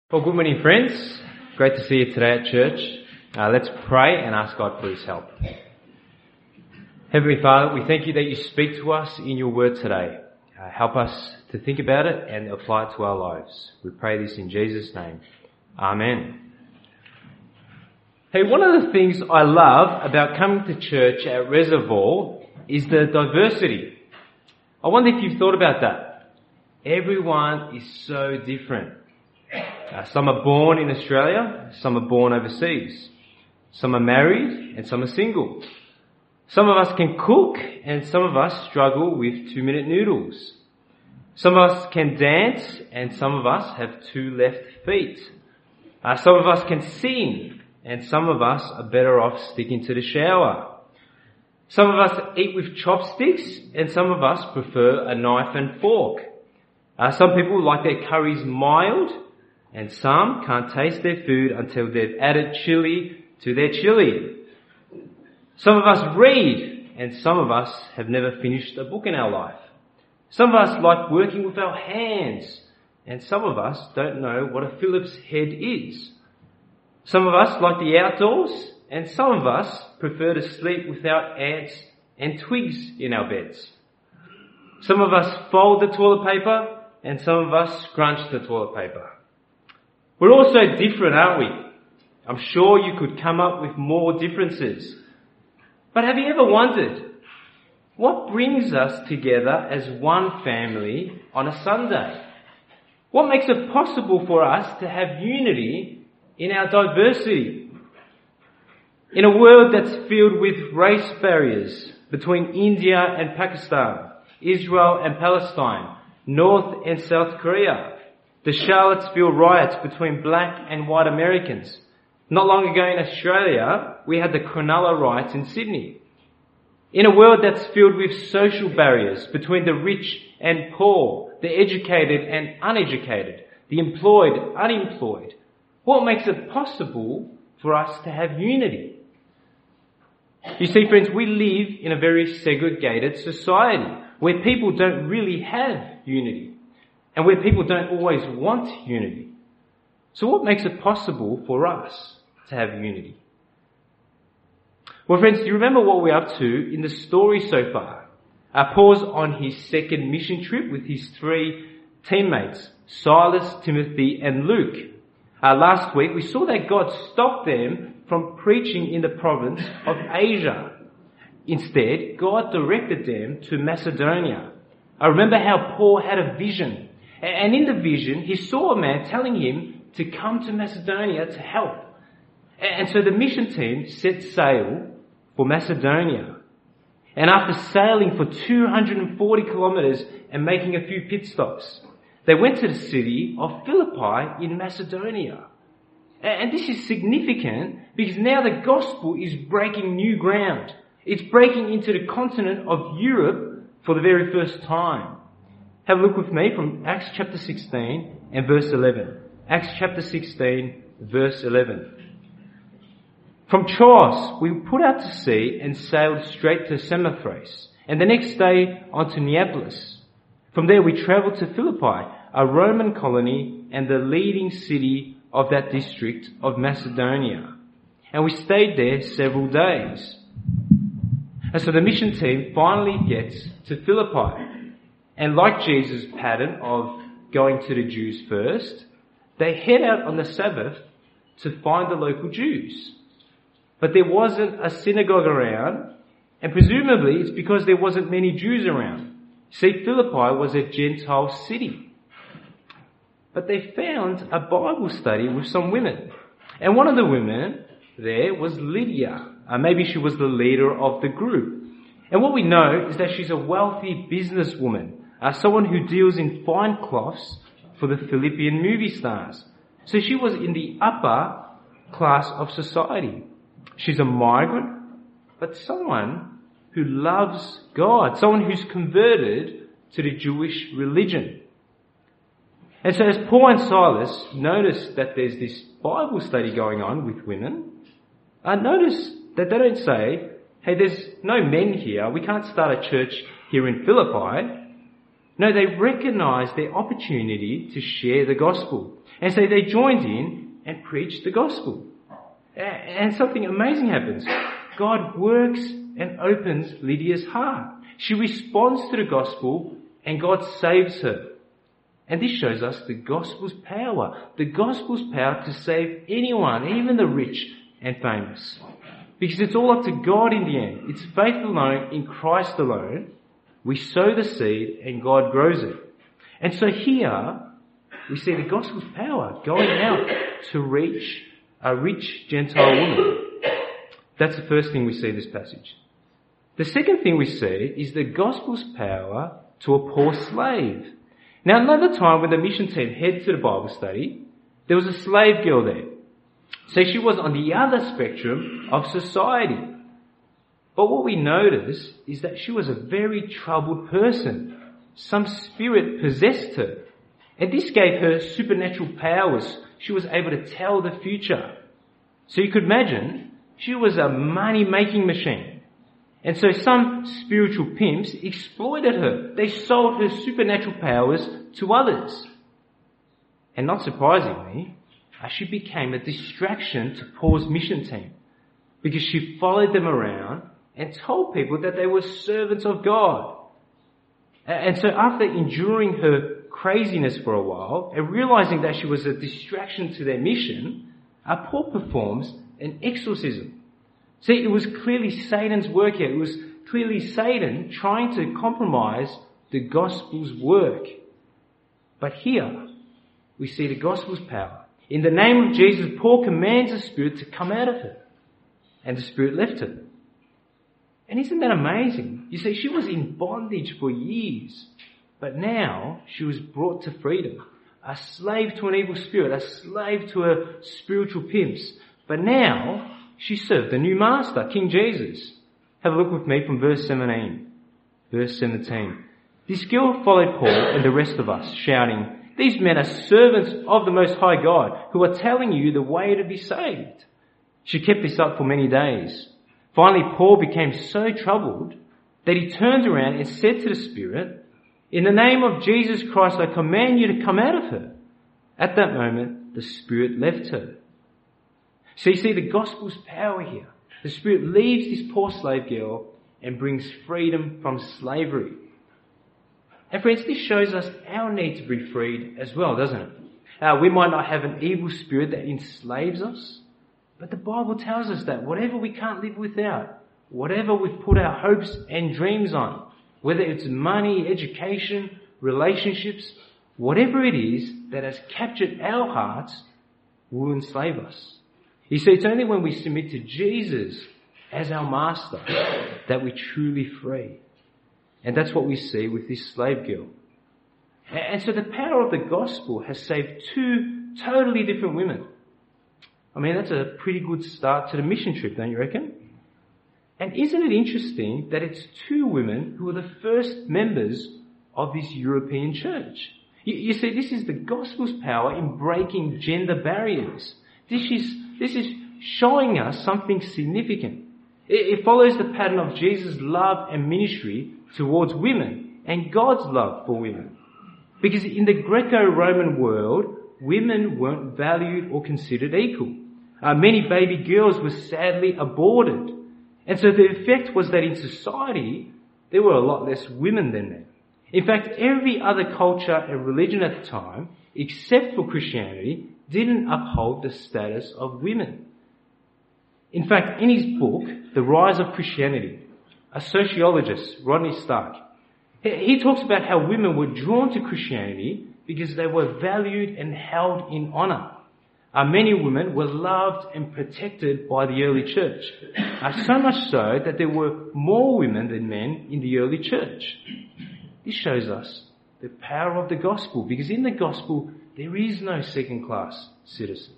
Well, good morning, friends. Great to see you today at church. Let's pray and ask God for His help. Heavenly Father, we thank you that you speak to us in your word today. Help us to think about it and apply it to our lives. We pray this in Jesus' name. Amen. Hey, one of the things I love about coming to church at Reservoir is the diversity. I wonder if you've thought about that. Everyone is so different. Some are born in Australia, some are born overseas. Some are married and some are single. Some of us can cook and some of us struggle with 2-minute noodles. Some of us can dance and some of us have 2 left feet. Some of us can sing and some of us are better off sticking to the shower. Some of us eat with chopsticks and some of us prefer a knife and fork. Some people like their curries mild, and some can't taste their food until they've added chili to their chili. Some of us read, and some of us have never finished a book in our life. Some of us like working with our hands, and some of us don't know what a Phillips head is. Some of us like the outdoors, and some of us prefer to sleep without ants and twigs in our beds. Some of us fold the toilet paper, and some of us scrunch the toilet paper. We're all so different, aren't we? I'm sure you could come up with more differences. But have you ever wondered, what brings us together as one family on a Sunday? What makes it possible for us to have unity in our diversity? In a world that's filled with race barriers between India and Pakistan, Israel and Palestine, North and South Korea, the Charlottesville riots between black and white Americans. Not long ago in Australia, we had the Cronulla riots in Sydney. In a world that's filled with social barriers between the rich and poor, the educated and uneducated, the employed, unemployed, what makes it possible for us to have unity? You see, friends, we live in a very segregated society where people don't really have unity. And where people don't always want unity. So what makes it possible for us to have unity? Well, friends, do you remember what we're up to in the story so far? Paul's on his second mission trip with his 3 teammates, Silas, Timothy, and Luke. Last week, we saw that God stopped them from preaching in the province of Asia. Instead, God directed them to Macedonia. I remember how Paul had a vision. And in the vision, he saw a man telling him to come to Macedonia to help. And so the mission team set sail for Macedonia. And after sailing for 240 kilometers and making a few pit stops, they went to the city of Philippi in Macedonia. And this is significant because now the gospel is breaking new ground. It's breaking into the continent of Europe for the very first time. Have a look with me from Acts chapter 16 and verse 11. Acts chapter 16, verse 11. From Troas, we put out to sea and sailed straight to Samothrace, and the next day on to Neapolis. From there we travelled to Philippi, a Roman colony and the leading city of that district of Macedonia. And we stayed there several days. And so the mission team finally gets to Philippi. And like Jesus' pattern of going to the Jews first, they head out on the Sabbath to find the local Jews. But there wasn't a synagogue around, and presumably it's because there wasn't many Jews around. See, Philippi was a Gentile city. But they found a Bible study with some women. And one of the women there was Lydia. Maybe she was the leader of the group. And what we know is that she's a wealthy businesswoman. Someone who deals in fine cloths for the Philippian movie stars. So she was in the upper class of society. She's a migrant, but someone who loves God, someone who's converted to the Jewish religion. And so as Paul and Silas notice that there's this Bible study going on with women, notice that they don't say, hey, there's no men here, we can't start a church here in Philippi. No, they recognized their opportunity to share the gospel. And so they joined in and preached the gospel. And something amazing happens. God works and opens Lydia's heart. She responds to the gospel and God saves her. And this shows us the gospel's power. The gospel's power to save anyone, even the rich and famous. Because it's all up to God in the end. It's faith alone, in Christ alone. We sow the seed and God grows it. And so here we see the gospel's power going out to reach a rich Gentile woman. That's the first thing we see in this passage. The second thing we see is the gospel's power to a poor slave. Now, another time when the mission team headed to the Bible study, there was a slave girl there. So she was on the other spectrum of society. But what we notice is that she was a very troubled person. Some spirit possessed her. And this gave her supernatural powers. She was able to tell the future. So you could imagine, she was a money-making machine. And so some spiritual pimps exploited her. They sold her supernatural powers to others. And not surprisingly, she became a distraction to Paul's mission team, because she followed them around and told people that they were servants of God. And so after enduring her craziness for a while and realizing that she was a distraction to their mission, Paul performs an exorcism. See, it was clearly Satan's work here. It was clearly Satan trying to compromise the gospel's work. But here, we see the gospel's power. In the name of Jesus, Paul commands the spirit to come out of her. And the spirit left her. And isn't that amazing? You see, she was in bondage for years. But now, she was brought to freedom. A slave to an evil spirit. A slave to her spiritual pimps. But now, she served a new master, King Jesus. Have a look with me from verse 17. Verse 17. This girl followed Paul and the rest of us, shouting, "These men are servants of the Most High God, who are telling you the way to be saved." She kept this up for many days. Finally, Paul became so troubled that he turned around and said to the spirit, "In the name of Jesus Christ, I command you to come out of her." At that moment, the spirit left her. So you see the gospel's power here. The spirit leaves this poor slave girl and brings freedom from slavery. And friends, this shows us our need to be freed as well, doesn't it? We might not have an evil spirit that enslaves us, but the Bible tells us that whatever we can't live without, whatever we've put our hopes and dreams on, whether it's money, education, relationships, whatever it is that has captured our hearts, will enslave us. You see, it's only when we submit to Jesus as our master that we're truly free. And that's what we see with this slave girl. And so the power of the gospel has saved two totally different women. I mean, that's a pretty good start to the mission trip, don't you reckon? And isn't it interesting that it's two women who are the first members of this European church? You see, this is the gospel's power in breaking gender barriers. This is showing us something significant. It follows the pattern of Jesus' love and ministry towards women and God's love for women. Because in the Greco-Roman world, women weren't valued or considered equal. Many baby girls were sadly aborted. And so the effect was that in society, there were a lot less women than men. In fact, every other culture and religion at the time, except for Christianity, didn't uphold the status of women. In fact, in his book, The Rise of Christianity, a sociologist, Rodney Stark, he talks about how women were drawn to Christianity because they were valued and held in honour. Many women were loved and protected by the early church. So much so that there were more women than men in the early church. This shows us the power of the gospel, because in the gospel there is no second-class citizen.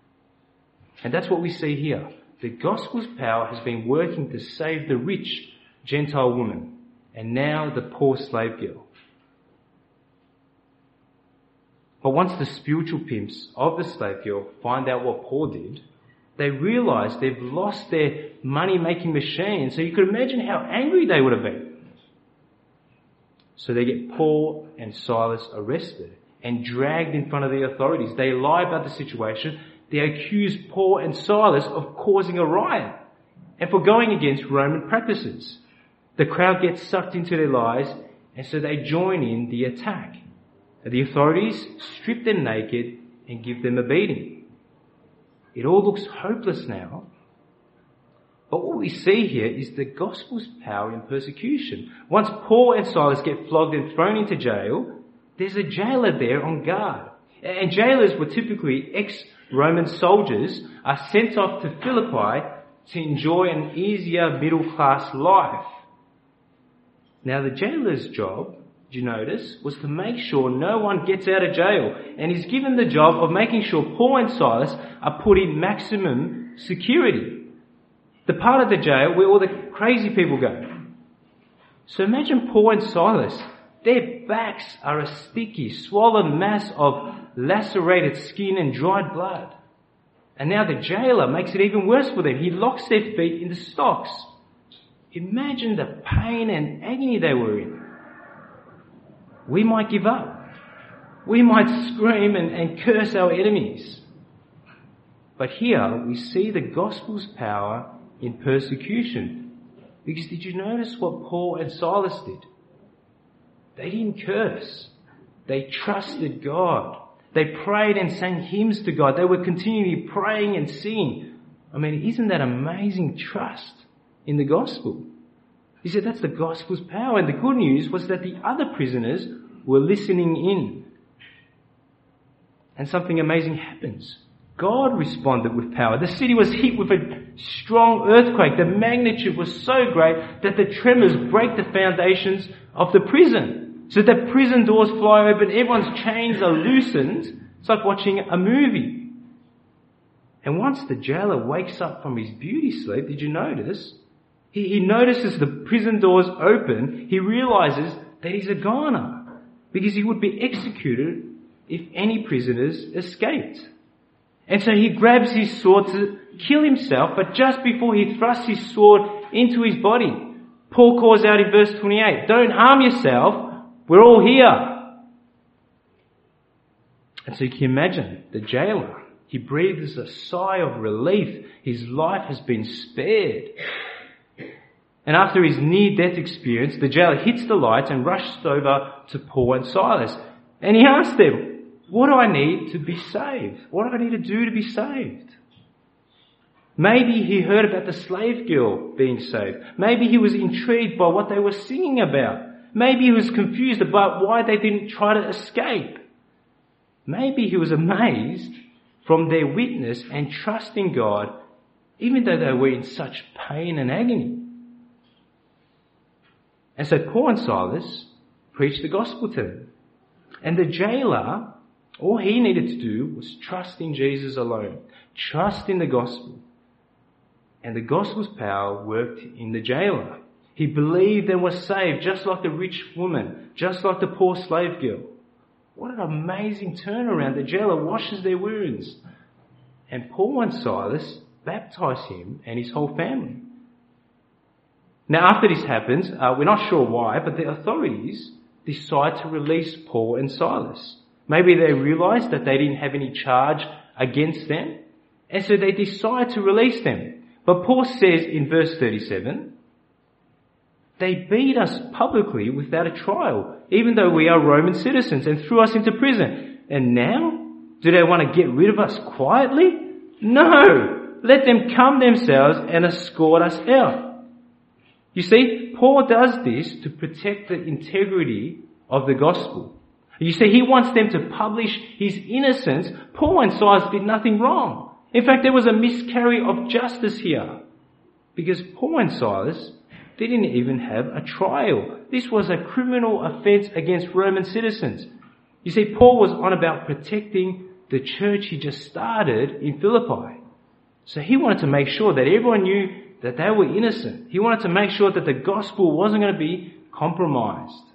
And that's what we see here. The gospel's power has been working to save the rich Gentile woman, and now the poor slave girl. But once the spiritual pimps of the slave girl find out what Paul did, they realize they've lost their money-making machine. So you could imagine how angry they would have been. So they get Paul and Silas arrested and dragged in front of the authorities. They lie about the situation. They accuse Paul and Silas of causing a riot and for going against Roman practices. The crowd gets sucked into their lies, and so they join in the attack. The authorities strip them naked and give them a beating. It all looks hopeless now. But what we see here is the gospel's power in persecution. Once Paul and Silas get flogged and thrown into jail, there's a jailer there on guard. And jailers were typically ex-Roman soldiers sent off to Philippi to enjoy an easier middle-class life. Now the jailer's job, did you notice, was to make sure no one gets out of jail. And he's given the job of making sure Paul and Silas are put in maximum security. The part of the jail where all the crazy people go. So imagine Paul and Silas. Their backs are a sticky, swollen mass of lacerated skin and dried blood. And now the jailer makes it even worse for them. He locks their feet in the stocks. Imagine the pain and agony they were in. We might give up. We might scream and curse our enemies. But here we see the gospel's power in persecution. Because did you notice what Paul and Silas did? They didn't curse. They trusted God. They prayed and sang hymns to God. They were continually praying and singing. I mean, isn't that amazing trust in the gospel? He said that's the gospel's power. And the good news was that the other prisoners were listening in. And something amazing happens. God responded with power. The city was hit with a strong earthquake. The magnitude was so great that the tremors break the foundations of the prison. So the prison doors fly open, everyone's chains are loosened. It's like watching a movie. And once the jailer wakes up from his beauty sleep, did you notice? He notices the prison doors open. He realizes that he's a goner because he would be executed if any prisoners escaped. And so he grabs his sword to kill himself, but just before he thrusts his sword into his body, Paul calls out in verse 28, "Don't harm yourself, we're all here." And so you can imagine the jailer. He breathes a sigh of relief. His life has been spared. And after his near-death experience, the jailer hits the lights and rushes over to Paul and Silas. And he asks them, "What do I need to be saved? What do I need to do to be saved?" Maybe he heard about the slave girl being saved. Maybe he was intrigued by what they were singing about. Maybe he was confused about why they didn't try to escape. Maybe he was amazed from their witness and trust in God, even though they were in such pain and agony. And so Paul and Silas preached the gospel to them. And the jailer, all he needed to do was trust in Jesus alone. Trust in the gospel. And the gospel's power worked in the jailer. He believed and was saved, just like the rich woman, just like the poor slave girl. What an amazing turnaround. The jailer washes their wounds. And Paul and Silas baptize him and his whole family. Now after this happens, we're not sure why, but the authorities decide to release Paul and Silas. Maybe they realized that they didn't have any charge against them, and so they decide to release them. But Paul says in verse 37, "They beat us publicly without a trial, even though we are Roman citizens, and threw us into prison. And now, do they want to get rid of us quietly? No! Let them come themselves and escort us out." You see, Paul does this to protect the integrity of the gospel. You see, he wants them to publish his innocence. Paul and Silas did nothing wrong. In fact, there was a miscarriage of justice here, because Paul and Silas didn't even have a trial. This was a criminal offense against Roman citizens. You see, Paul was on about protecting the church he just started in Philippi. So he wanted to make sure that everyone knew that they were innocent. He wanted to make sure that the gospel wasn't going to be compromised.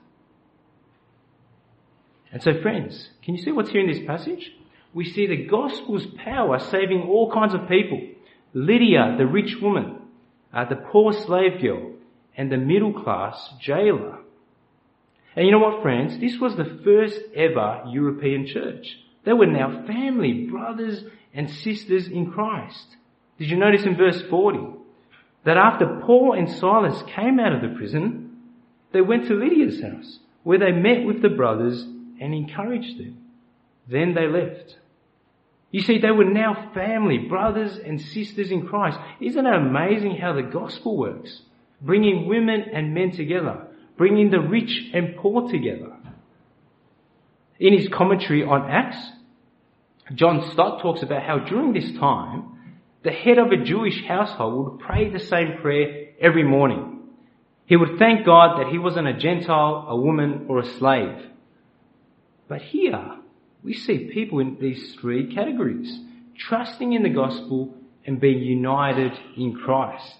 And so friends, can you see what's here in this passage? We see the gospel's power saving all kinds of people. Lydia, the rich woman, the poor slave girl, and the middle class jailer. And you know what, friends? This was the first ever European church. They were now family, brothers and sisters in Christ. Did you notice in verse 40 that after Paul and Silas came out of the prison, they went to Lydia's house, where they met with the brothers and encouraged them. Then they left. You see, they were now family, brothers and sisters in Christ. Isn't it amazing how the gospel works? Bringing women and men together, bringing the rich and poor together. In his commentary on Acts, John Stott talks about how during this time, the head of a Jewish household would pray the same prayer every morning. He would thank God that he wasn't a Gentile, a woman, or a slave. But here, we see people in these three categories, trusting in the gospel and being united in Christ.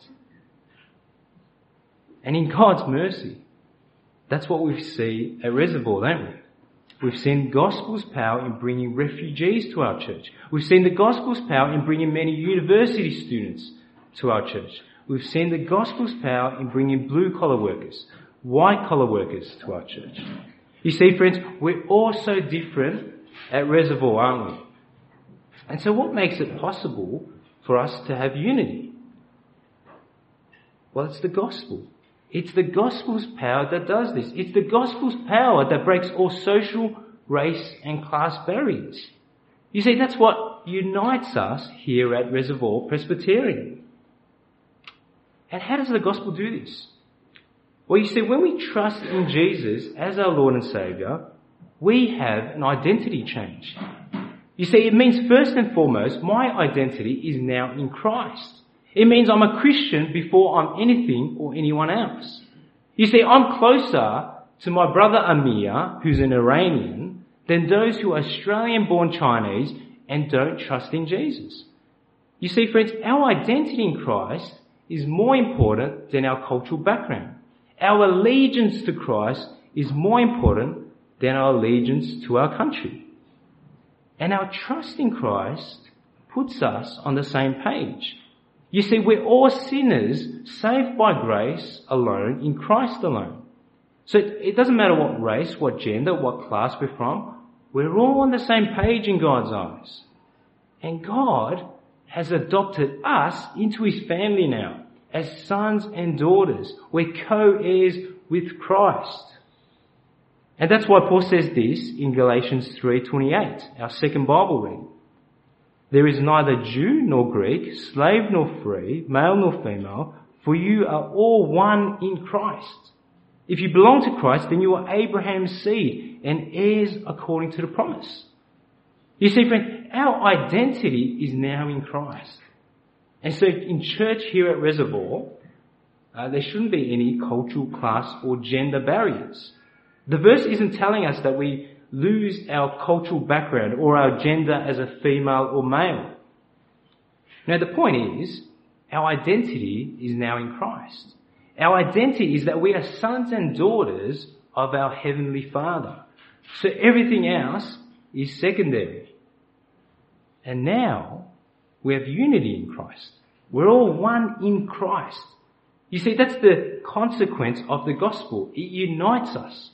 And in God's mercy, that's what we see at Reservoir, don't we? We've seen gospel's power in bringing refugees to our church. We've seen the gospel's power in bringing many university students to our church. We've seen the gospel's power in bringing blue-collar workers, white-collar workers to our church. You see, friends, we're all so different at Reservoir, aren't we? And so what makes it possible for us to have unity? Well, it's the gospel. It's the gospel's power that does this. It's the gospel's power that breaks all social, race and class barriers. You see, that's what unites us here at Reservoir Presbyterian. And how does the gospel do this? Well, you see, when we trust in Jesus as our Lord and Saviour, we have an identity change. You see, it means first and foremost, my identity is now in Christ. It means I'm a Christian before I'm anything or anyone else. You see, I'm closer to my brother Amir, who's an Iranian, than those who are Australian-born Chinese and don't trust in Jesus. You see, friends, our identity in Christ is more important than our cultural background. Our allegiance to Christ is more important than our allegiance to our country. And our trust in Christ puts us on the same page. You see, we're all sinners saved by grace alone, in Christ alone. So it doesn't matter what race, what gender, what class we're from, we're all on the same page in God's eyes. And God has adopted us into his family now, as sons and daughters. We're co-heirs with Christ. And that's why Paul says this in Galatians 3:28, our second Bible reading. There is neither Jew nor Greek, slave nor free, male nor female, for you are all one in Christ. If you belong to Christ, then you are Abraham's seed and heirs according to the promise. You see, friend, our identity is now in Christ. And so in church here at Reservoir, there shouldn't be any cultural, class or gender barriers. The verse isn't telling us that we lose our cultural background or our gender as a female or male. Now the point is, our identity is now in Christ. Our identity is that we are sons and daughters of our Heavenly Father. So everything else is secondary. And now we have unity in Christ. We're all one in Christ. You see, that's the consequence of the gospel. It unites us.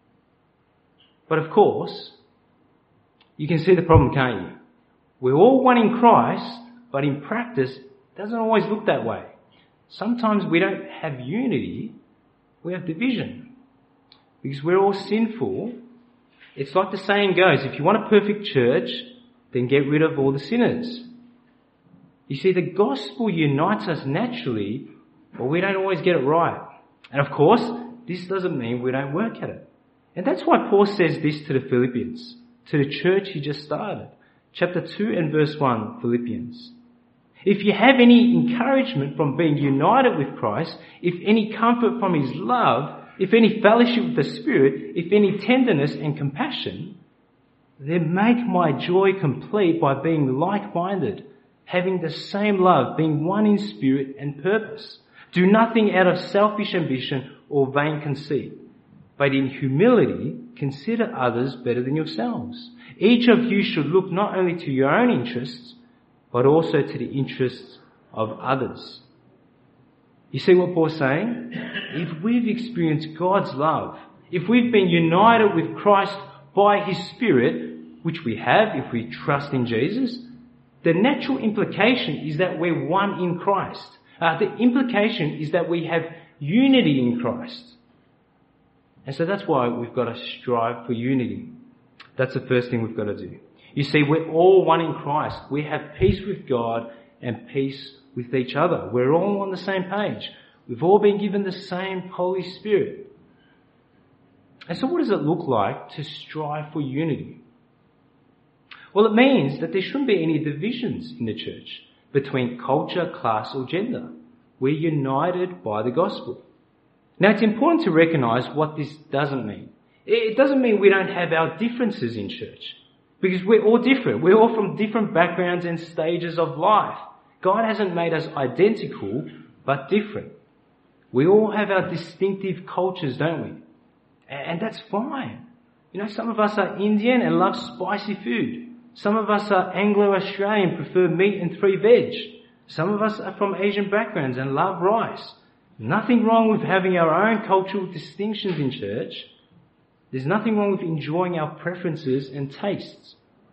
But of course, you can see the problem, can't you? We're all one in Christ, but in practice, it doesn't always look that way. Sometimes we don't have unity, we have division. Because we're all sinful. It's like the saying goes, if you want a perfect church, then get rid of all the sinners. You see, the gospel unites us naturally, but we don't always get it right. And of course, this doesn't mean we don't work at it. And that's why Paul says this to the Philippians, to the church he just started. Chapter 2 and verse 1, Philippians. If you have any encouragement from being united with Christ, if any comfort from his love, if any fellowship with the Spirit, if any tenderness and compassion, then make my joy complete by being like-minded, having the same love, being one in spirit and purpose. Do nothing out of selfish ambition or vain conceit, but in humility consider others better than yourselves. Each of you should look not only to your own interests, but also to the interests of others. You see what Paul's saying? If we've experienced God's love, if we've been united with Christ by His Spirit, which we have if we trust in Jesus, the natural implication is that we're one in Christ. The implication is that we have unity in Christ. And so that's why we've got to strive for unity. That's the first thing we've got to do. You see, we're all one in Christ. We have peace with God and peace with each other. We're all on the same page. We've all been given the same Holy Spirit. And so what does it look like to strive for unity? Well, it means that there shouldn't be any divisions in the church between culture, class or gender. We're united by the gospel. Now, it's important to recognise what this doesn't mean. It doesn't mean we don't have our differences in church, because we're all different. We're all from different backgrounds and stages of life. God hasn't made us identical, but different. We all have our distinctive cultures, don't we? And that's fine. You know, some of us are Indian and love spicy food. Some of us are Anglo-Australian, prefer meat and 3 veg. Some of us are from Asian backgrounds and love rice. Nothing wrong with having our own cultural distinctions in church. There's nothing wrong with enjoying our preferences and tastes.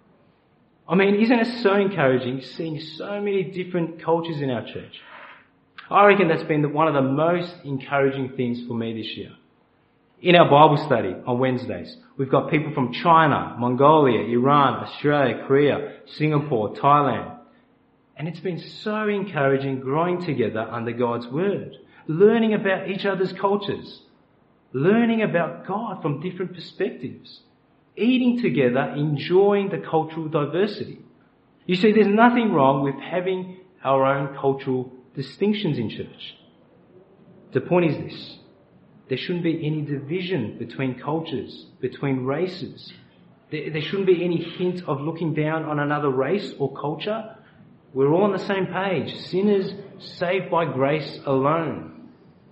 I mean, isn't it so encouraging seeing so many different cultures in our church? I reckon that's been one of the most encouraging things for me this year. In our Bible study on Wednesdays, we've got people from China, Mongolia, Iran, Australia, Korea, Singapore, Thailand. And it's been so encouraging growing together under God's Word, learning about each other's cultures, learning about God from different perspectives, eating together, enjoying the cultural diversity. You see, there's nothing wrong with having our own cultural distinctions in church. The point is this: there shouldn't be any division between cultures, between races. There shouldn't be any hint of looking down on another race or culture. We're all on the same page, sinners saved by grace alone.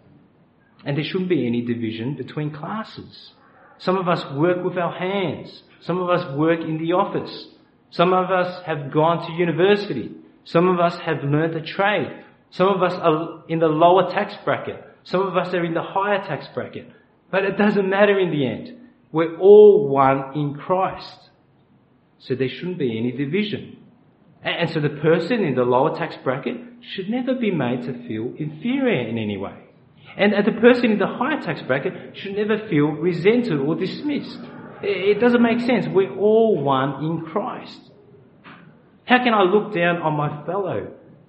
And there shouldn't be any division between classes. Some of us work with our hands. Some of us work in the office. Some of us have gone to university. Some of us have learnt a trade. Some of us are in the lower tax bracket. Some of us are in the higher tax bracket. But it doesn't matter in the end. We're all one in Christ. So there shouldn't be any division. And so the person in the lower tax bracket should never be made to feel inferior in any way. And the person in the higher tax bracket should never feel resented or dismissed. It doesn't make sense. We're all one in Christ. How can I look down on my fellow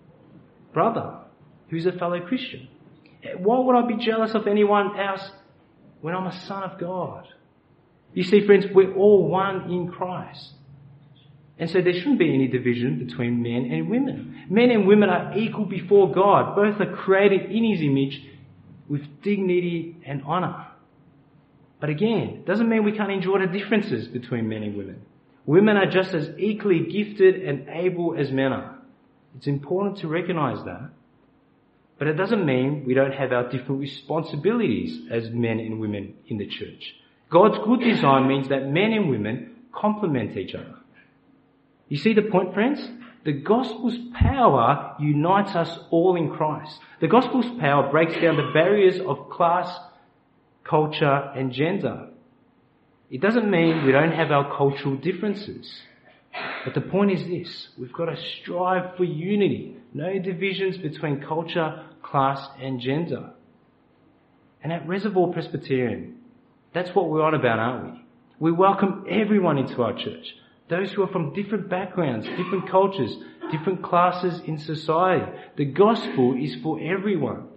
brother who's a fellow Christian? Why would I be jealous of anyone else when I'm a son of God? You see, friends, we're all one in Christ. And so there shouldn't be any division between men and women. Men and women are equal before God. Both are created in His image with dignity and honour. But again, it doesn't mean we can't enjoy the differences between men and women. Women are just as equally gifted and able as men are. It's important to recognise that. But it doesn't mean we don't have our different responsibilities as men and women in the church. God's good design means that men and women complement each other. You see the point, friends? The gospel's power unites us all in Christ. The gospel's power breaks down the barriers of class, culture and gender. It doesn't mean we don't have our cultural differences. But the point is this: we've got to strive for unity. No divisions between culture, class and gender. And at Reservoir Presbyterian, that's what we're on about, aren't we? We welcome everyone into our church. Those who are from different backgrounds, different cultures, different classes in society. The gospel is for everyone.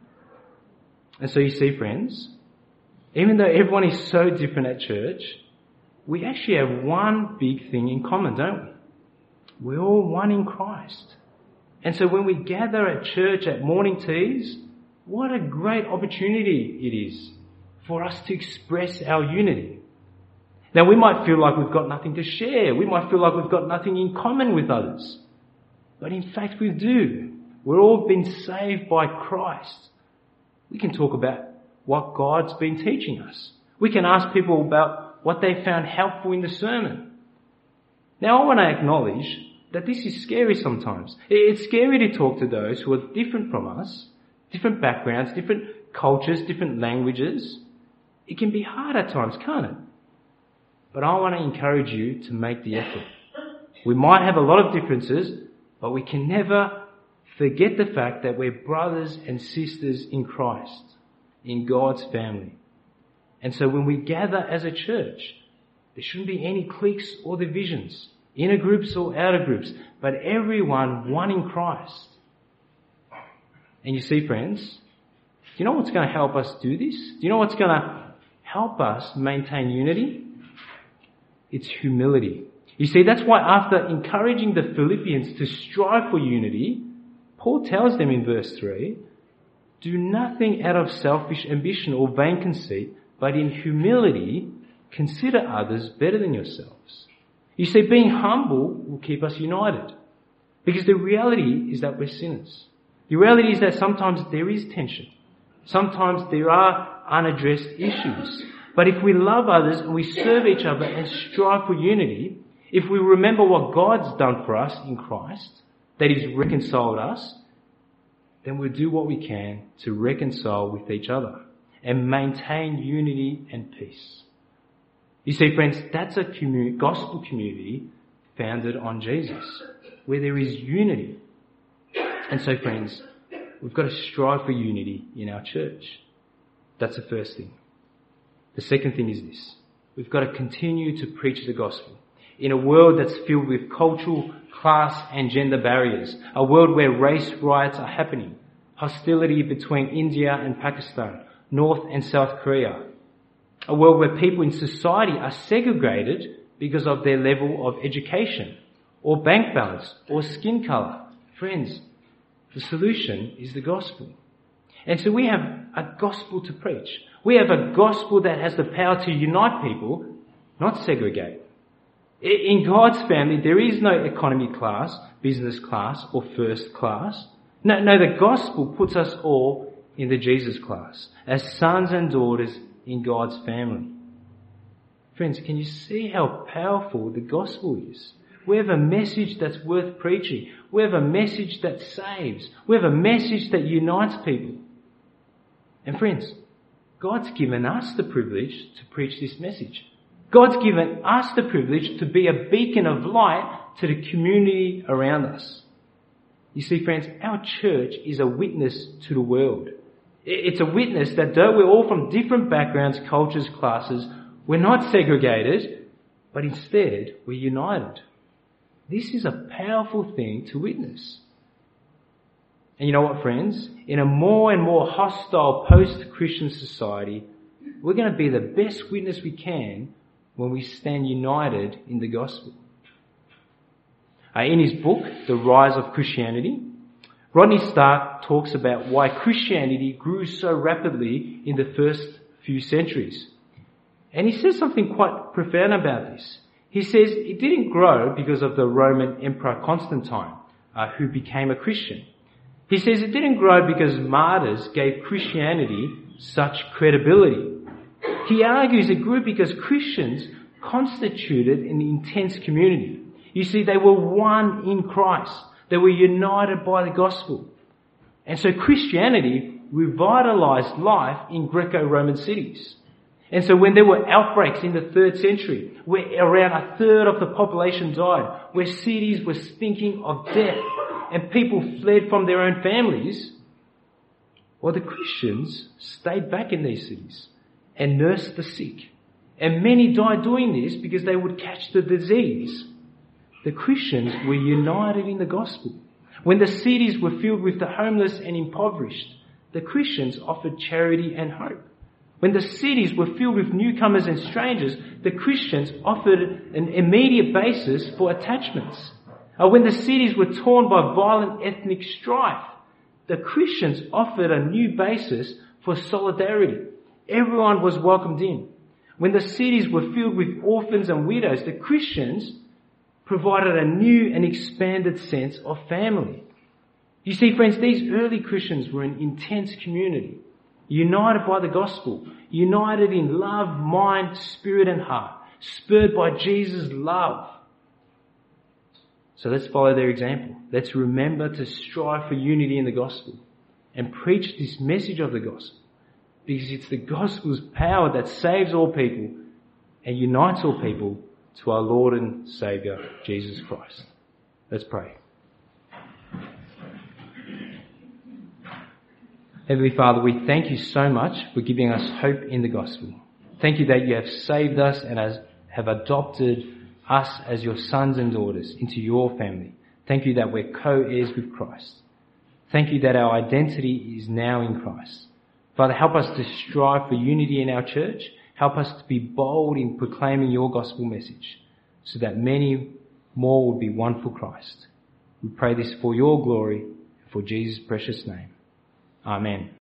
And so you see, friends, even though everyone is so different at church, we actually have one big thing in common, don't we? We're all one in Christ. And so when we gather at church at morning teas, what a great opportunity it is for us to express our unity. Now, we might feel like we've got nothing to share. We might feel like we've got nothing in common with others. But in fact, we do. We're all been saved by Christ. We can talk about what God's been teaching us. We can ask people about what they found helpful in the sermon. Now, I want to acknowledge that this is scary sometimes. It's scary to talk to those who are different from us, different backgrounds, different cultures, different languages. It can be hard at times, can't it? But I want to encourage you to make the effort. We might have a lot of differences, but we can never forget the fact that we're brothers and sisters in Christ, in God's family. And so when we gather as a church, there shouldn't be any cliques or divisions, inner groups or outer groups, but everyone one in Christ. And you see, friends, do you know what's going to help us do this? Do you know what's going to help us maintain unity? It's humility. You see, that's why after encouraging the Philippians to strive for unity, Paul tells them in verse 3, do nothing out of selfish ambition or vain conceit, but in humility consider others better than yourselves. You see, being humble will keep us united. Because the reality is that we're sinners. The reality is that sometimes there is tension. Sometimes there are unaddressed issues. But if we love others and we serve each other and strive for unity, if we remember what God's done for us in Christ, that He's reconciled us, then we'll do what we can to reconcile with each other and maintain unity and peace. You see, friends, that's a gospel community founded on Jesus, where there is unity. And so, friends, we've got to strive for unity in our church. That's the first thing. The second thing is this. We've got to continue to preach the gospel in a world that's filled with cultural, class and gender barriers, a world where race riots are happening, hostility between India and Pakistan, North and South Korea, a world where people in society are segregated because of their level of education or bank balance or skin colour. Friends, the solution is the gospel. And so we have a gospel to preach. We have a gospel that has the power to unite people, not segregate. In God's family, there is no economy class, business class, or first class. No, the gospel puts us all in the Jesus class, as sons and daughters in God's family. Friends, can you see how powerful the gospel is? We have a message that's worth preaching. We have a message that saves. We have a message that unites people. And friends, God's given us the privilege to preach this message. God's given us the privilege to be a beacon of light to the community around us. You see, friends, our church is a witness to the world. It's a witness that though we're all from different backgrounds, cultures, classes, we're not segregated, but instead we're united. This is a powerful thing to witness. And you know what, friends? In a more and more hostile post-Christian society, we're going to be the best witness we can when we stand united in the gospel. In his book, The Rise of Christianity, Rodney Stark talks about why Christianity grew so rapidly in the first few centuries. And he says something quite profound about this. He says it didn't grow because of the Roman Emperor Constantine, who became a Christian. He says it didn't grow because martyrs gave Christianity such credibility. He argues it grew because Christians constituted an intense community. You see, they were one in Christ. They were united by the gospel. And so Christianity revitalized life in Greco-Roman cities. And so when there were outbreaks in the 3rd century, where around a third of the population died, where cities were stinking of death and people fled from their own families, well, the Christians stayed back in these cities and nursed the sick. And many died doing this because they would catch the disease. The Christians were united in the gospel. When the cities were filled with the homeless and impoverished, the Christians offered charity and hope. When the cities were filled with newcomers and strangers, the Christians offered an immediate basis for attachments. When the cities were torn by violent ethnic strife, the Christians offered a new basis for solidarity. Everyone was welcomed in. When the cities were filled with orphans and widows, the Christians provided a new and expanded sense of family. You see, friends, these early Christians were an intense community, united by the gospel, united in love, mind, spirit and heart, spurred by Jesus' love. So let's follow their example. Let's remember to strive for unity in the gospel and preach this message of the gospel. because it's the gospel's power that saves all people and unites all people to our Lord and Saviour, Jesus Christ. Let's pray. Heavenly Father, we thank you so much for giving us hope in the gospel. Thank you that you have saved us and have adopted us as your sons and daughters into your family. Thank you that we're co-heirs with Christ. Thank you that our identity is now in Christ. Father, help us to strive for unity in our church. Help us to be bold in proclaiming your gospel message so that many more will be won for Christ. We pray this for your glory and for Jesus' precious name. Amen.